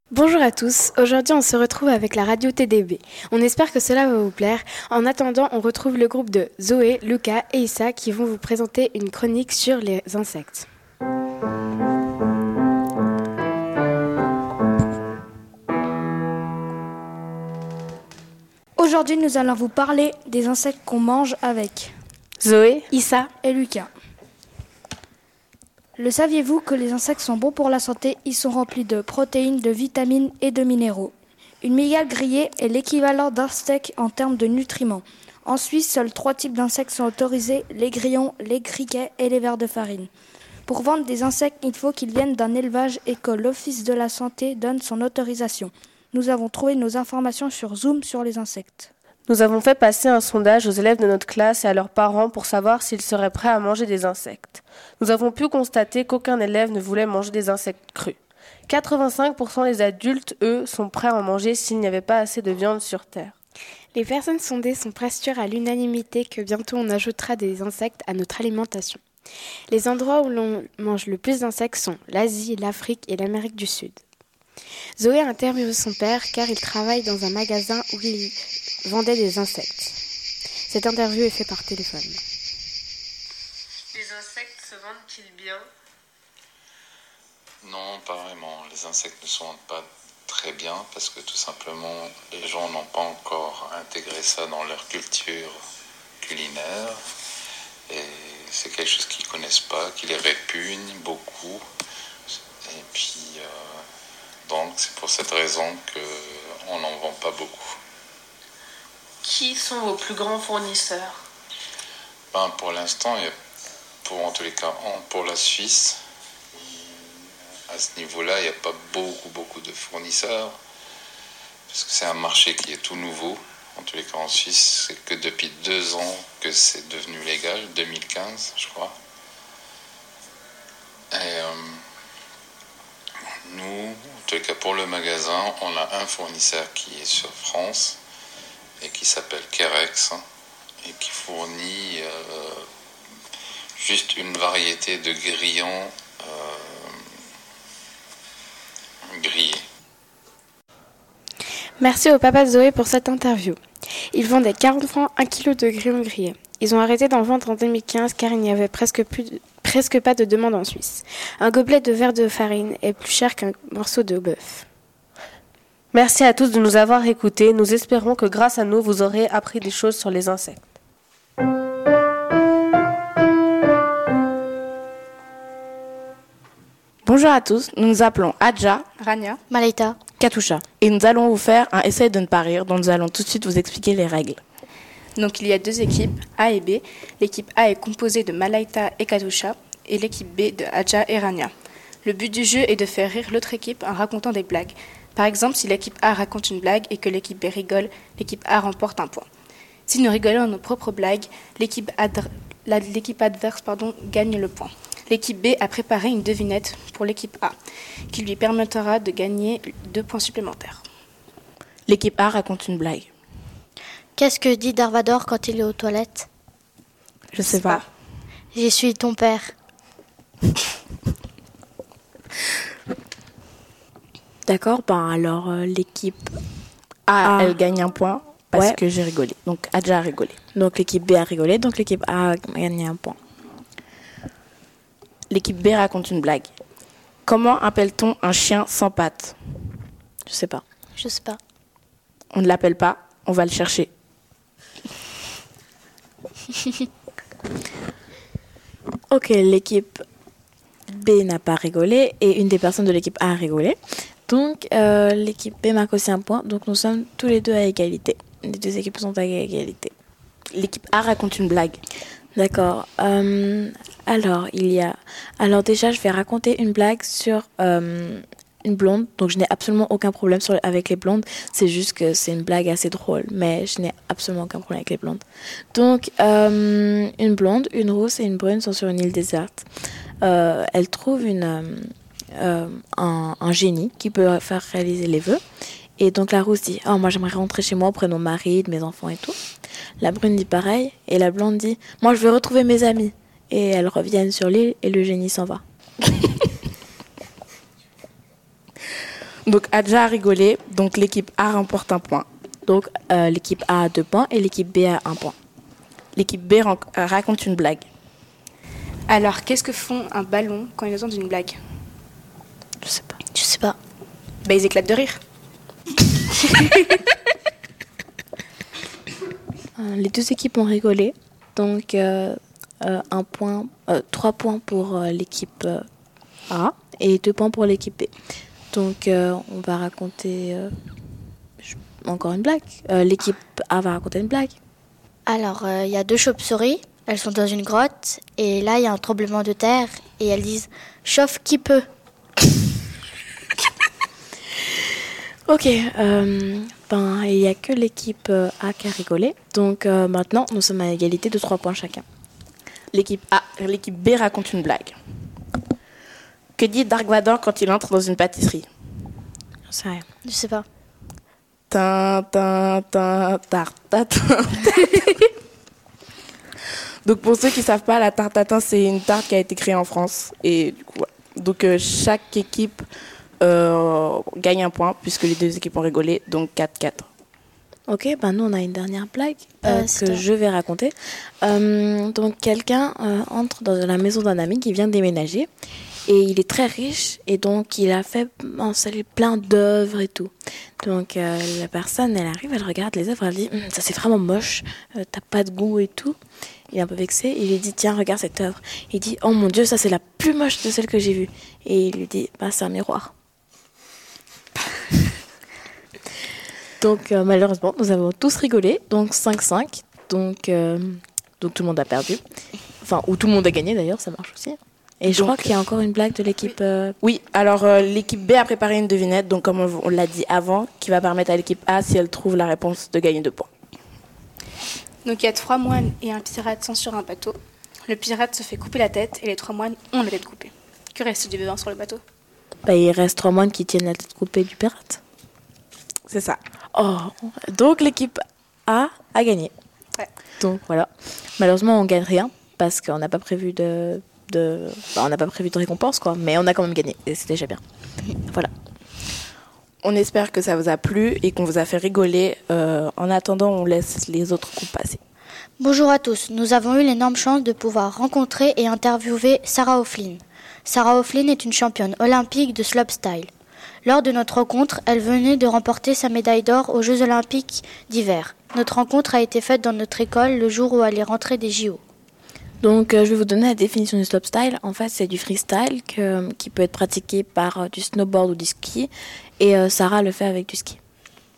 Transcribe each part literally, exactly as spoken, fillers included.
Bonjour à tous, aujourd'hui on se retrouve avec la radio T D B. On espère que cela va vous plaire. En attendant, on retrouve le groupe de Zoé, Lucas et Issa qui vont vous présenter une chronique sur les insectes. Aujourd'hui, nous allons vous parler des insectes qu'on mange avec Zoé, Issa et Lucas. Le saviez-vous que les insectes sont bons pour la santé? Ils sont remplis de protéines, de vitamines et de minéraux. Une mygale grillée est l'équivalent d'un steak en termes de nutriments. En Suisse, seuls trois types d'insectes sont autorisés, les grillons, les criquets et les vers de farine. Pour vendre des insectes, il faut qu'ils viennent d'un élevage et que l'Office de la santé donne son autorisation. Nous avons trouvé nos informations sur Zoom sur les insectes. Nous avons fait passer un sondage aux élèves de notre classe et à leurs parents pour savoir s'ils seraient prêts à manger des insectes. Nous avons pu constater qu'aucun élève ne voulait manger des insectes crus. quatre-vingt-cinq pour cent des adultes, eux, sont prêts à en manger s'il n'y avait pas assez de viande sur Terre. Les personnes sondées sont presque sûres à l'unanimité que bientôt on ajoutera des insectes à notre alimentation. Les endroits où l'on mange le plus d'insectes sont l'Asie, l'Afrique et l'Amérique du Sud. Zoé a interviewé son père car il travaille dans un magasin où il vendait des insectes. Cette interview est faite par téléphone. Les insectes se vendent-ils bien ? Non, pas vraiment. Les insectes ne se vendent pas très bien parce que tout simplement, les gens n'ont pas encore intégré ça dans leur culture culinaire. Et c'est quelque chose qu'ils ne connaissent pas, qui les répugne beaucoup. Et puis, euh, donc, c'est pour cette raison qu'on n'en vend pas beaucoup. Qui sont vos plus grands fournisseurs ? Ben, pour l'instant, il y a, pour, en tous les cas, pour la Suisse, à ce niveau-là, il n'y a pas beaucoup, beaucoup de fournisseurs, parce que c'est un marché qui est tout nouveau. En tous les cas, en Suisse, c'est que depuis deux ans que c'est devenu légal, deux mille quinze, je crois. Et euh, nous, en tous les cas, pour le magasin, on a un fournisseur qui est sur France et qui s'appelle Kerex et qui fournit euh, juste une variété de grillons euh, grillés. Merci au papa de Zoé pour cette interview. Ils vendaient quarante francs un kilo de grillons grillés. Ils ont arrêté d'en vendre en deux mille quinze car il n'y avait presque, plus de, presque pas de demande en Suisse. Un gobelet de verre de farine est plus cher qu'un morceau de bœuf. Merci à tous de nous avoir écoutés. Nous espérons que grâce à nous, vous aurez appris des choses sur les insectes. Bonjour à tous, nous nous appelons Adja, Rania, Malaita, Katusha. Et nous allons vous faire un essai de ne pas rire dont nous allons tout de suite vous expliquer les règles. Donc il y a deux équipes, A et B. L'équipe A est composée de Malaita et Katusha et l'équipe B de Adja et Rania. Le but du jeu est de faire rire l'autre équipe en racontant des blagues. Par exemple, si l'équipe A raconte une blague et que l'équipe B rigole, l'équipe A remporte un point. Si nous rigolons à nos propres blagues, l'équipe, adr- la, l'équipe adverse pardon, gagne le point. L'équipe B a préparé une devinette pour l'équipe A, qui lui permettra de gagner deux points supplémentaires. L'équipe A raconte une blague. Qu'est-ce que dit Darvador quand il est aux toilettes? Je sais pas. Je suis ton père. D'accord, ben alors euh, l'équipe A, Ah. elle gagne un point parce Ouais. que j'ai rigolé. Donc Adja a rigolé. Donc l'équipe B a rigolé, donc l'équipe A a gagné un point. L'équipe B raconte une blague. Comment appelle-t-on un chien sans pattes? Je sais pas. Je sais pas. On ne l'appelle pas, on va le chercher. Ok, l'équipe B n'a pas rigolé et une des personnes de l'équipe A a rigolé. Donc euh, l'équipe B marque aussi un point, donc nous sommes tous les deux à égalité. Les deux équipes sont à égalité. L'équipe A raconte une blague. D'accord. Euh, alors, il y a... Alors déjà, je vais raconter une blague sur euh, une blonde. Donc, je n'ai absolument aucun problème sur... avec les blondes. C'est juste que c'est une blague assez drôle. Mais je n'ai absolument aucun problème avec les blondes. Donc, euh, une blonde, une rousse et une brune sont sur une île déserte. Euh, elles trouvent une, euh, euh, un, un génie qui peut faire réaliser les vœux. Et donc, la rousse dit « Oh, moi, j'aimerais rentrer chez moi auprès de mon mari, de mes enfants et tout. » La brune dit pareil, et la blonde dit « Moi, je veux retrouver mes amis. » Et elles reviennent sur l'île, et le génie s'en va. Donc Adja a rigolé, donc l'équipe A remporte un point. Donc euh, l'équipe A a deux points et l'équipe B a un point. L'équipe B ran- euh, raconte une blague. Alors, qu'est-ce que font un ballon quand ils entendent une blague? Je sais pas. Je sais pas. Bah, ils éclatent de rire. Euh, les deux équipes ont rigolé. Donc euh, euh, un point, euh, trois points pour euh, l'équipe euh, A et deux points pour l'équipe B. Donc euh, on va raconter euh, je- encore une blague. Euh, l'équipe A va raconter une blague. Alors, il euh, y a deux chauves-souris. Elles sont dans une grotte. Et là, il y a un tremblement de terre. Et elles disent « Chauffe qui peut ». Ok, euh, ben il n'y a que l'équipe euh, A qui a rigolé. Donc euh, maintenant nous sommes à égalité de trois points chacun. L'équipe A, l'équipe B raconte une blague. Que dit Dark Vador quand il entre dans une pâtisserie? J'en sais rien. Je sais pas. Tin, tin, tin, tartatin. Donc pour ceux qui ne savent pas, la tarte tatin, c'est une tarte qui a été créée en France. Et du coup, voilà. Donc euh, chaque équipe euh, gagne un point puisque les deux équipes ont rigolé, donc quatre quatre. Ok, ben nous on a une dernière blague euh, Euh, c'est que toi. je vais raconter. Euh, donc quelqu'un euh, entre dans la maison d'un ami qui vient de déménager et il est très riche et donc il a fait installer plein d'œuvres et tout. Donc euh, la personne elle arrive, elle regarde les œuvres, elle dit Hum, ça c'est vraiment moche, euh, t'as pas de goût et tout. Il est un peu vexé, il lui dit tiens regarde cette œuvre. Il dit oh mon dieu ça c'est la plus moche de celle que j'ai vue. Et il lui dit bah c'est un miroir. Donc euh, malheureusement, nous avons tous rigolé, donc cinq cinq, donc, euh, donc tout le monde a perdu. Enfin, ou tout le monde a gagné d'ailleurs, ça marche aussi. Et je Donc, crois qu'il y a encore une blague de l'équipe... euh, Oui, alors euh, l'équipe B a préparé une devinette, donc comme on, on l'a dit avant, qui va permettre à l'équipe A, si elle trouve la réponse, de gagner deux points. Donc, il y a trois moines et un pirate sont sur un bateau. Le pirate se fait couper la tête et les trois moines ont la tête coupée. Que reste du vivant sur le bateau? bah, il reste trois moines qui tiennent la tête coupée du pirate. C'est ça. Oh, donc l'équipe A a gagné. Ouais. Donc voilà. Malheureusement, on gagne rien parce qu'on n'a pas prévu de... de... bah, on n'a pas prévu de récompense, quoi. Mais on a quand même gagné et c'est déjà bien. Voilà. On espère que ça vous a plu et qu'on vous a fait rigoler. Euh, en attendant, on laisse les autres groupes passer. Bonjour à tous. Nous avons eu l'énorme chance de pouvoir rencontrer et interviewer Sarah O'Flynn. Sarah O'Flynn est une championne olympique de slopestyle. Lors de notre rencontre, elle venait de remporter sa médaille d'or aux Jeux olympiques d'hiver. Notre rencontre a été faite dans notre école le jour où elle est rentrée des J O. Donc, euh, je vais vous donner la définition du slopestyle. En fait, c'est du freestyle que, qui peut être pratiqué par euh, du snowboard ou du ski. Et euh, Sarah le fait avec du ski.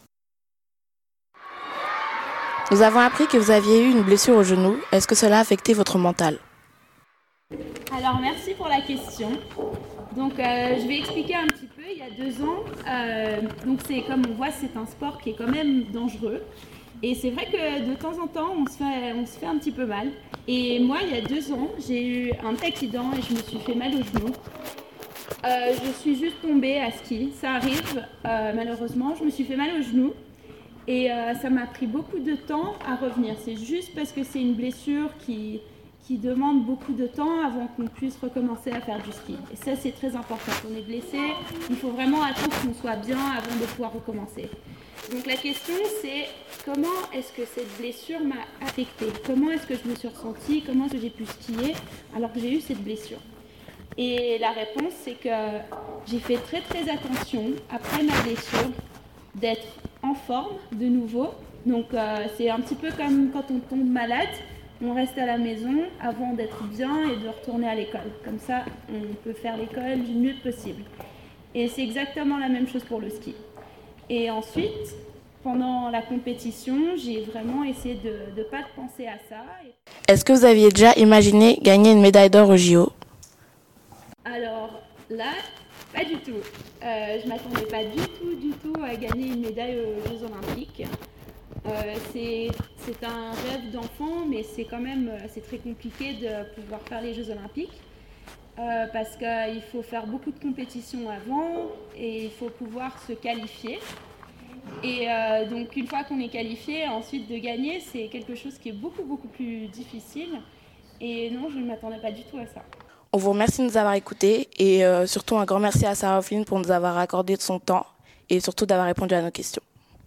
Nous avons appris que vous aviez eu une blessure au genou. Est-ce que cela a affecté votre mental? Alors merci pour la question. Donc euh, je vais expliquer un petit peu. Il y a deux ans, euh, donc c'est comme on voit, c'est un sport qui est quand même dangereux. Et c'est vrai que de temps en temps, on se fait, on se fait un petit peu mal. Et moi, il y a deux ans, j'ai eu un accident et je me suis fait mal au genou. Euh, je suis juste tombée à ski, ça arrive euh, malheureusement. Je me suis fait mal au genou et euh, ça m'a pris beaucoup de temps à revenir. C'est juste parce que c'est une blessure qui... qui demande beaucoup de temps avant qu'on puisse recommencer à faire du ski. Et ça, c'est très important. Quand on est blessé, il faut vraiment attendre qu'on soit bien avant de pouvoir recommencer. Donc la question, c'est comment est-ce que cette blessure m'a affectée? Comment est-ce que je me suis ressentie? Comment est-ce que j'ai pu skier alors que j'ai eu cette blessure? Et la réponse, c'est que j'ai fait très très attention, après ma blessure, d'être en forme de nouveau. Donc euh, c'est un petit peu comme quand on tombe malade. On reste à la maison avant d'être bien et de retourner à l'école. Comme ça, on peut faire l'école du mieux possible. Et c'est exactement la même chose pour le ski. Et ensuite, pendant la compétition, j'ai vraiment essayé de ne pas penser à ça. Est-ce que vous aviez déjà imaginé gagner une médaille d'or au J O? Alors là, pas du tout. Euh, je ne m'attendais pas du tout, du tout à gagner une médaille aux Jeux Olympiques. Euh, c'est, c'est un rêve d'enfant, mais c'est quand même c'est très compliqué de pouvoir faire les Jeux Olympiques euh, parce qu'il faut faire beaucoup de compétitions avant et il faut pouvoir se qualifier. Et euh, donc une fois qu'on est qualifié, ensuite de gagner, c'est quelque chose qui est beaucoup beaucoup plus difficile. Et non, je ne m'attendais pas du tout à ça. On vous remercie de nous avoir écoutés et euh, surtout un grand merci à Sarah O'Flynn pour nous avoir accordé de son temps et surtout d'avoir répondu à nos questions.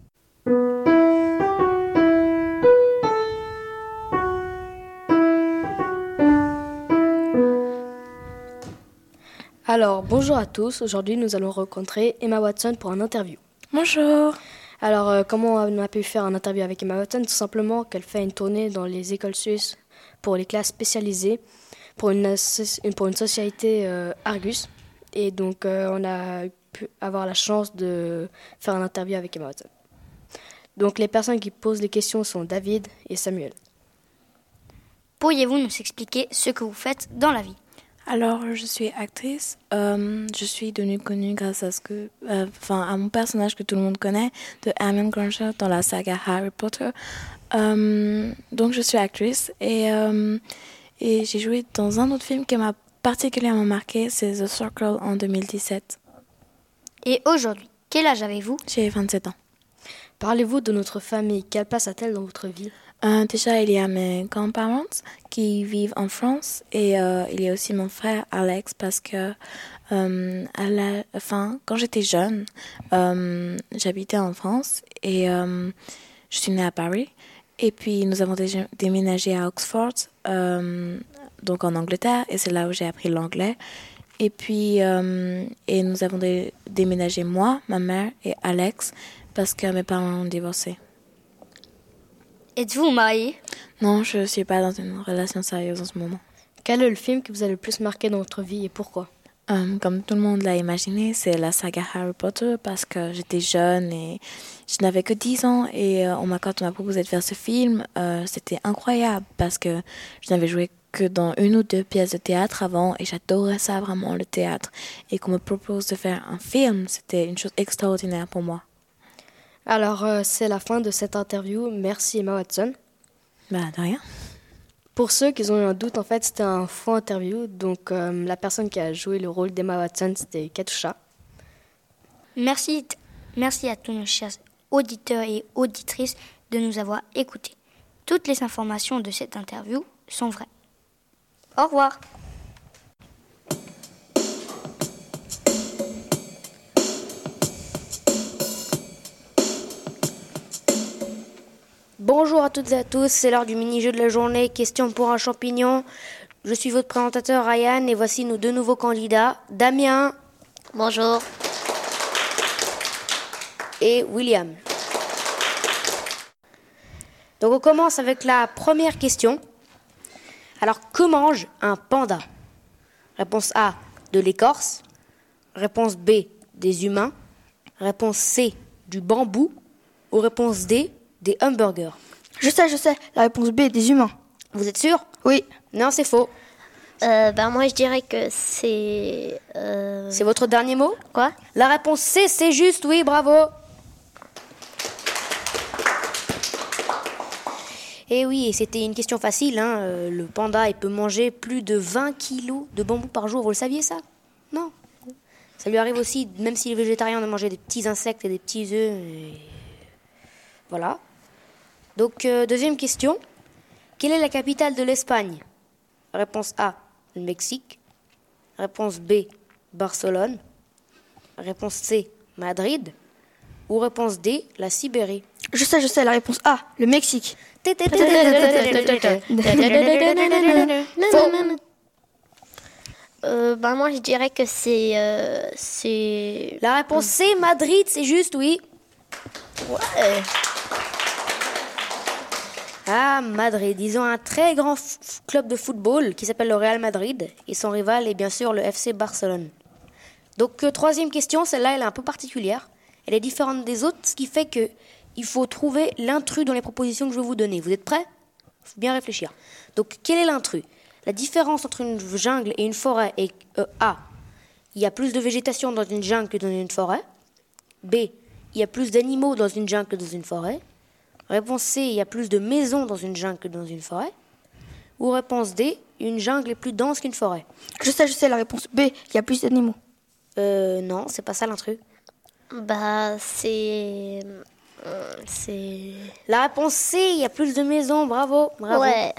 Alors, bonjour à tous. Aujourd'hui, nous allons rencontrer Emma Watson pour un interview. Bonjour. Alors, euh, comment on a pu faire un interview avec Emma Watson? Tout simplement qu'elle fait une tournée dans les écoles suisses pour les classes spécialisées pour une, pour une société euh, Argus. Et donc, euh, on a pu avoir la chance de faire un interview avec Emma Watson. Donc, les personnes qui posent les questions sont David et Samuel. Pourriez-vous nous expliquer ce que vous faites dans la vie? Alors, je suis actrice. Euh, je suis devenue connue grâce à ce que, euh, enfin, à mon personnage que tout le monde connaît, de Hermione Granger dans la saga Harry Potter. Euh, donc, je suis actrice et euh, et j'ai joué dans un autre film qui m'a particulièrement marqué, c'est The Circle en deux mille dix-sept. Et aujourd'hui, quel âge avez-vous? J'ai vingt-sept ans. Parlez-vous de notre famille. Quelle place a-t-elle dans votre vie? Euh, déjà, il y a mes grands-parents qui vivent en France et euh, il y a aussi mon frère Alex parce que euh, à la fin, quand j'étais jeune, euh, j'habitais en France et euh, je suis née à Paris. Et puis, nous avons dé- déménagé à Oxford, euh, donc en Angleterre, et c'est là où j'ai appris l'anglais. Et puis, euh, et nous avons dé- déménagé moi, ma mère et Alex parce que mes parents ont divorcé. Êtes-vous marié? Non, je ne suis pas dans une relation sérieuse en ce moment. Quel est le film qui vous a le plus marqué dans votre vie et pourquoi? Um, comme tout le monde l'a imaginé, c'est la saga Harry Potter parce que j'étais jeune et je n'avais que dix ans et euh, on m'a, quand on m'a proposé de faire ce film, euh, c'était incroyable parce que je n'avais joué que dans une ou deux pièces de théâtre avant et j'adorais ça vraiment, le théâtre. Et qu'on me propose de faire un film, c'était une chose extraordinaire pour moi. Alors, euh, c'est la fin de cette interview. Merci Emma Watson. Bah, de rien. Pour ceux qui ont eu un doute, en fait, c'était un faux interview. Donc, euh, la personne qui a joué le rôle d'Emma Watson, c'était Katusha. Merci, merci à tous nos chers auditeurs et auditrices de nous avoir écoutés. Toutes les informations de cette interview sont vraies. Au revoir. Bonjour à toutes et à tous, c'est l'heure du mini-jeu de la journée, question pour un champignon. Je suis votre présentateur Ryan et voici nos deux nouveaux candidats, Damien. Bonjour. Et William. Donc on commence avec la première question. Alors, que mange un panda? Réponse A, de l'écorce. Réponse B, des humains. Réponse C, du bambou. Ou réponse D, des hamburgers. Je sais, je sais. La réponse B, des humains. Vous êtes sûr? Oui. Non, c'est faux. Euh, ben moi, je dirais que c'est... Euh... C'est votre dernier mot? Quoi? La réponse C, c'est juste, oui, bravo. Et oui, c'était une question facile. Hein. Euh, le panda, il peut manger plus de vingt kilos de bambou par jour. Vous le saviez, ça? Non. Ça lui arrive aussi, même s'il est végétarien, de manger des petits insectes et des petits œufs. Et... Voilà. Donc, euh, deuxième question. Quelle est la capitale de l'Espagne? Réponse A, le Mexique. Réponse B, Barcelone. Réponse C, Madrid. Ou réponse D, la Sibérie. Je sais, je sais. La réponse A, le Mexique. Euh, ben moi, je dirais que c'est... Euh, c'est... La réponse C, Madrid, c'est juste, oui. Ouais. Ah, Madrid. Ils ont un très grand f- club de football qui s'appelle le Real Madrid. Et son rival est bien sûr le F C Barcelone. Donc, euh, troisième question, celle-là, elle est un peu particulière. Elle est différente des autres, ce qui fait que il faut trouver l'intrus dans les propositions que je vais vous donner. Vous êtes prêts? Il faut bien réfléchir. Donc, quel est l'intrus? La différence entre une jungle et une forêt est euh, A. Il y a plus de végétation dans une jungle que dans une forêt. B. Il y a plus d'animaux dans une jungle que dans une forêt. Réponse C. Il y a plus de maisons dans une jungle que dans une forêt. Ou réponse D. Une jungle est plus dense qu'une forêt. Je sais, je sais. La réponse B. Il y a plus d'animaux. Euh, non, c'est pas ça l'intrus. Bah, c'est... Euh, c'est... La réponse C. Il y a plus de maisons. Bravo, bravo. Ouais.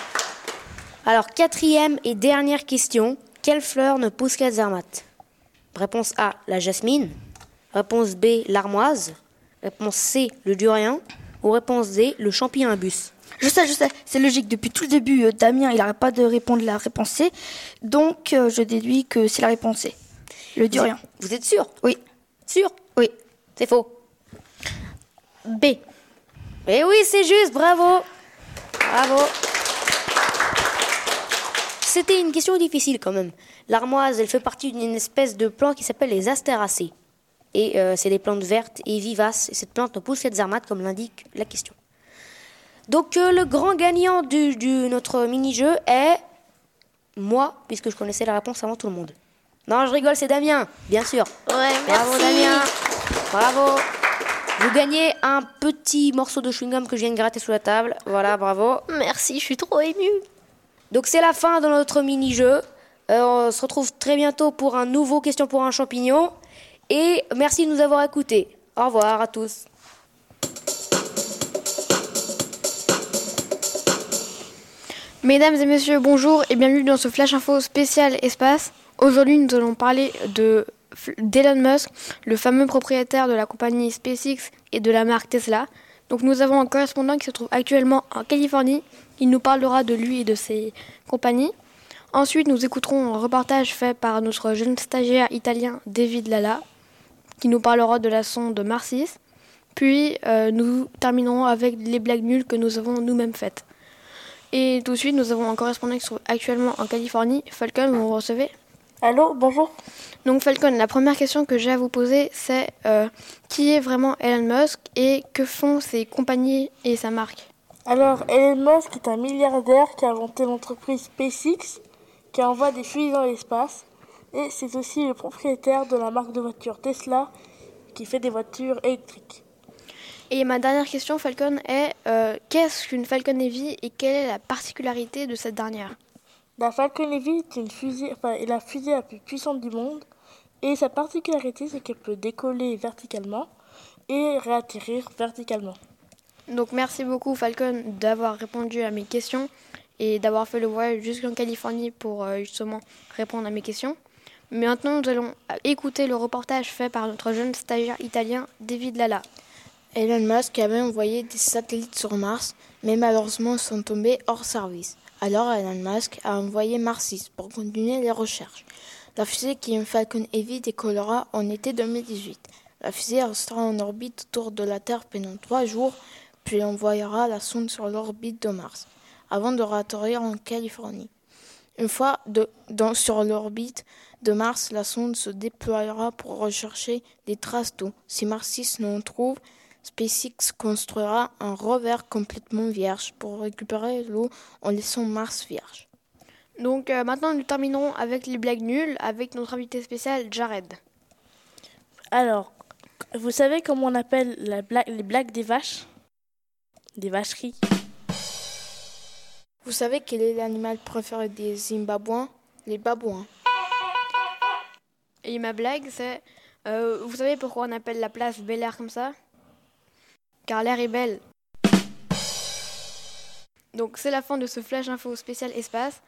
Alors, quatrième et dernière question. Quelle fleur ne pousse qu'à Zermatt? Réponse A, la jasmine. Réponse B, l'armoise. Réponse C, le durian. Ou réponse D, le champignon-bus. Je sais, je sais, c'est logique. Depuis tout le début, euh, Damien, il n'arrête pas de répondre la réponse C. Donc, euh, je déduis que c'est la réponse C. Le durian. Vous êtes sûr? Oui. Sûr? Oui. C'est faux. B. Eh oui, c'est juste, bravo. Bravo. C'était une question difficile quand même. L'armoise, elle fait partie d'une espèce de plante qui s'appelle les astéracées. Et euh, c'est des plantes vertes et vivaces. Et cette plante ne pousse que des aromates, comme l'indique la question. Donc euh, le grand gagnant de notre mini-jeu est moi, puisque je connaissais la réponse avant tout le monde. Non, je rigole, c'est Damien, bien sûr. Ouais, Bravo merci. Damien. Bravo. Vous gagnez un petit morceau de chewing-gum que je viens de gratter sous la table. Voilà, bravo. Merci, je suis trop émue. Donc c'est la fin de notre mini-jeu. Euh, on se retrouve très bientôt pour un nouveau Question pour un champignon. Et merci de nous avoir écoutés. Au revoir à tous. Mesdames et messieurs, bonjour et bienvenue dans ce Flash Info spécial espace. Aujourd'hui, nous allons parler de d'Elon Musk, le fameux propriétaire de la compagnie SpaceX et de la marque Tesla. Donc nous avons un correspondant qui se trouve actuellement en Californie. Il nous parlera de lui et de ses compagnies. Ensuite, nous écouterons un reportage fait par notre jeune stagiaire italien David Lala, qui nous parlera de la sonde Mars six. Puis, euh, nous terminerons avec les blagues nulles que nous avons nous-mêmes faites. Et tout de suite, nous avons un correspondant qui se trouve actuellement en Californie. Falcon, vous me recevez? Allô, bonjour. Donc Falcon, la première question que j'ai à vous poser, c'est euh, qui est vraiment Elon Musk et que font ses compagnies et sa marque? Alors, Elon Musk est un milliardaire qui a inventé l'entreprise SpaceX, qui envoie des fusées dans l'espace. Et c'est aussi le propriétaire de la marque de voitures Tesla, qui fait des voitures électriques. Et ma dernière question, Falcon, est euh, qu'est-ce qu'une Falcon Heavy et quelle est la particularité de cette dernière? La Falcon Heavy est, une fusée, enfin, est la fusée la plus puissante du monde. Et sa particularité, c'est qu'elle peut décoller verticalement et réatterrir verticalement. Donc merci beaucoup Falcon d'avoir répondu à mes questions et d'avoir fait le voyage jusqu'en Californie pour euh, justement répondre à mes questions. Mais maintenant, nous allons écouter le reportage fait par notre jeune stagiaire italien David Lala. Elon Musk avait envoyé des satellites sur Mars, mais malheureusement ils sont tombés hors service. Alors Elon Musk a envoyé Mars six pour continuer les recherches. La fusée qui est une Falcon Heavy décollera en été deux mille dix-huit. La fusée restera en orbite autour de la Terre pendant trois jours, puis envoyera la sonde sur l'orbite de Mars, avant de réatterrir en Californie. Une fois de, dans, sur l'orbite de Mars, la sonde se déploiera pour rechercher des traces d'eau. Si Mars six n'en trouve, SpaceX construira un rover complètement vierge pour récupérer l'eau en laissant Mars vierge. Donc euh, maintenant nous terminerons avec les blagues nulles avec notre invité spécial Jared. Alors, vous savez comment on appelle la blague, les blagues des vaches? Des vacheries. Vous savez quel est l'animal préféré des Zimbabwéens? Les babouins. Et ma blague c'est, euh, vous savez pourquoi on appelle la place Bel Air comme ça? Car l'air est belle. Donc c'est la fin de ce Flash Info spécial espace.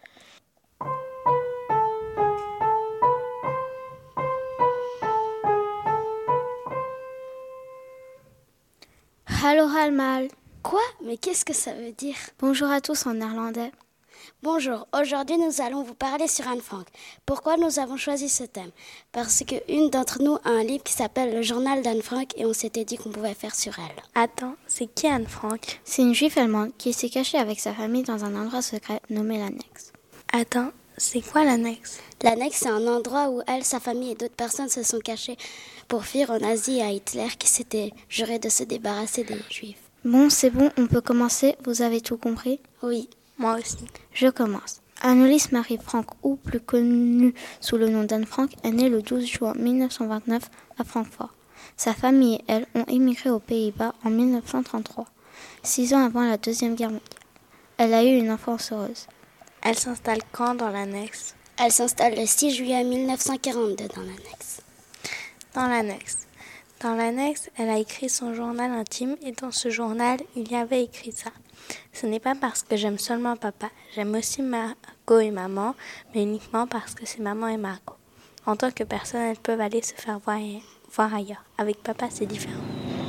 Hallo allemaal. Quoi? Mais qu'est-ce que ça veut dire? Bonjour à tous en néerlandais. Bonjour, aujourd'hui nous allons vous parler sur Anne Frank. Pourquoi nous avons choisi ce thème? Parce qu'une d'entre nous a un livre qui s'appelle Le journal d'Anne Frank et on s'était dit qu'on pouvait faire sur elle. Attends, c'est qui Anne Frank? C'est une juive allemande qui s'est cachée avec sa famille dans un endroit secret nommé l'Annexe. Attends, c'est quoi l'Annexe? L'Annexe, c'est un endroit où elle, sa famille et d'autres personnes se sont cachées pour fuir en Asie à Hitler qui s'était juré de se débarrasser des juifs. Bon, c'est bon, on peut commencer, vous avez tout compris? Oui. Moi aussi. Je commence. Annelies Marie Frank, ou plus connue sous le nom d'Anne Frank, est née le douze juin mille neuf cent vingt-neuf à Francfort. Sa famille et elle ont émigré aux Pays-Bas en mille neuf cent trente-trois, six ans avant la Deuxième Guerre mondiale. Elle a eu une enfance heureuse. Elle s'installe quand dans l'Annexe? Elle s'installe le six juillet mille neuf cent quarante-deux dans l'Annexe. Dans l'Annexe. Dans l'Annexe, elle a écrit son journal intime et dans ce journal, il y avait écrit ça. Ce n'est pas parce que j'aime seulement papa, j'aime aussi Margot et maman, mais uniquement parce que c'est maman et Margot. En tant que personne, elles peuvent aller se faire voir, voir ailleurs. Avec papa, c'est différent.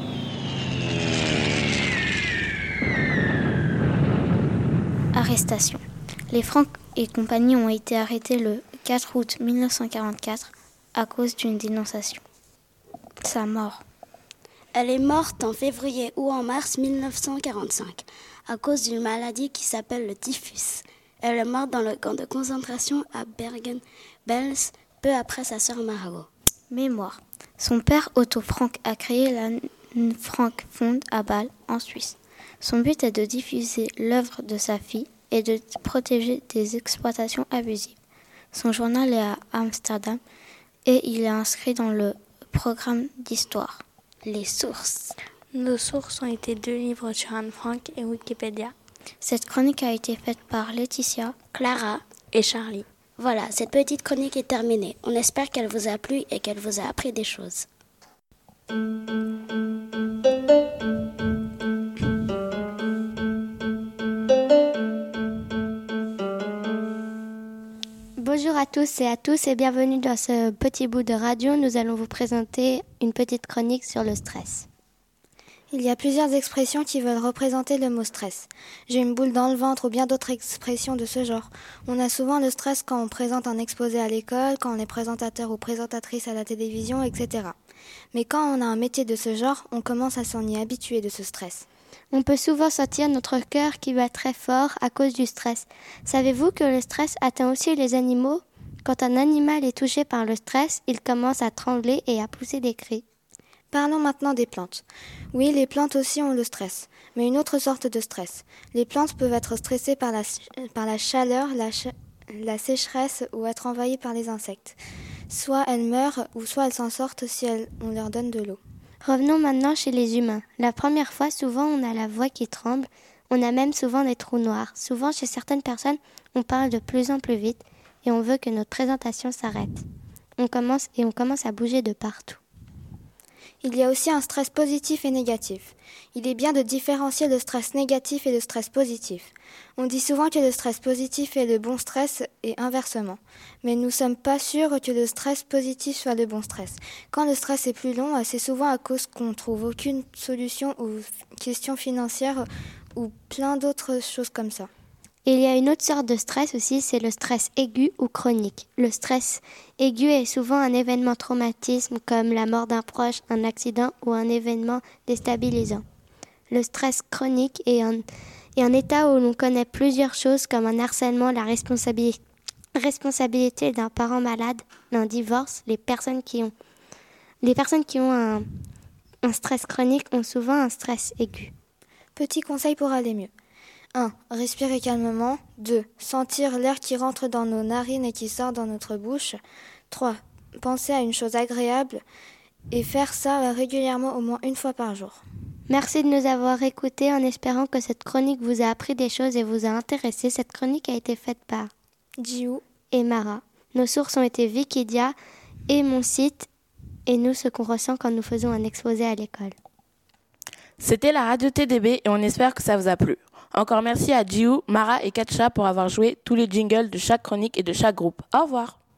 Arrestation. Les Franck et compagnie ont été arrêtés le quatre août mille neuf cent quarante-quatre à cause d'une dénonciation. Sa mort. Elle est morte en février ou en mars mille neuf cent quarante-cinq à cause d'une maladie qui s'appelle le typhus. Elle est morte dans le camp de concentration à Bergen-Belsen peu après sa sœur Margot. Mémoire. Son père Otto Frank a créé la Frank Fond à Bâle en Suisse. Son but est de diffuser l'œuvre de sa fille et de protéger des exploitations abusives. Son journal est à Amsterdam et il est inscrit dans le programme d'histoire. Les sources. Nos sources ont été deux livres sur Anne Frank et Wikipédia. Cette chronique a été faite par Laetitia, Clara et Charlie. Voilà, cette petite chronique est terminée. On espère qu'elle vous a plu et qu'elle vous a appris des choses. Bonjour à tous et à tous et bienvenue dans ce petit bout de radio. Nous allons vous présenter une petite chronique sur le stress. Il y a plusieurs expressions qui veulent représenter le mot stress. J'ai une boule dans le ventre ou bien d'autres expressions de ce genre. On a souvent le stress quand on présente un exposé à l'école, quand on est présentateur ou présentatrice à la télévision, et cetera. Mais quand on a un métier de ce genre, on commence à s'en y habituer de ce stress. On peut souvent sentir notre cœur qui bat très fort à cause du stress. Savez-vous que le stress atteint aussi les animaux ? Quand un animal est touché par le stress, il commence à trembler et à pousser des cris. Parlons maintenant des plantes. Oui, les plantes aussi ont le stress, mais une autre sorte de stress. Les plantes peuvent être stressées par la, par la chaleur, la, ch- la sécheresse ou être envahies par les insectes. Soit elles meurent ou soit elles s'en sortent si elles, on leur donne de l'eau. Revenons maintenant chez les humains. La première fois, souvent, on a la voix qui tremble. On a même souvent des trous noirs. Souvent, chez certaines personnes, on parle de plus en plus vite et on veut que notre présentation s'arrête. On commence et on commence à bouger de partout. Il y a aussi un stress positif et négatif. Il est bien de différencier le stress négatif et le stress positif. On dit souvent que le stress positif est le bon stress et inversement. Mais nous ne sommes pas sûrs que le stress positif soit le bon stress. Quand le stress est plus long, c'est souvent à cause qu'on ne trouve aucune solution ou question financière ou plein d'autres choses comme ça. Il y a une autre sorte de stress aussi, c'est le stress aigu ou chronique. Le stress aigu est souvent un événement traumatisme comme la mort d'un proche, un accident ou un événement déstabilisant. Le stress chronique est un, est un état où l'on connaît plusieurs choses comme un harcèlement, la responsabilité, responsabilité d'un parent malade, d'un divorce. Les personnes qui ont, les personnes qui ont un, un stress chronique ont souvent un stress aigu. Petit conseil pour aller mieux. un. Respirer calmement. deux. Sentir l'air qui rentre dans nos narines et qui sort dans notre bouche. trois. Penser à une chose agréable et faire ça régulièrement au moins une fois par jour. Merci de nous avoir écoutés en espérant que cette chronique vous a appris des choses et vous a intéressé. Cette chronique a été faite par Jiu et Mara. Nos sources ont été Wikipédia et mon site et nous ce qu'on ressent quand nous faisons un exposé à l'école. C'était la radio T D B et on espère que ça vous a plu. Encore merci à Jiu, Mara et Katcha pour avoir joué tous les jingles de chaque chronique et de chaque groupe. Au revoir.